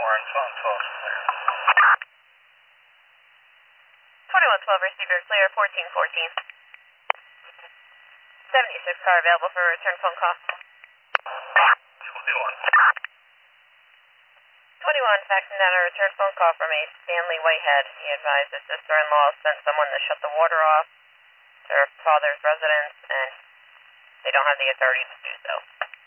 and phone 12 is clear. 2112 receiver clear, 1414. 76 car available for a return phone call. 21. 21 faxing down a return phone call from a Stanley Whitehead. He advised his sister-in-law sent someone to shut the water off to her father's residence, and they don't have the authority to do so.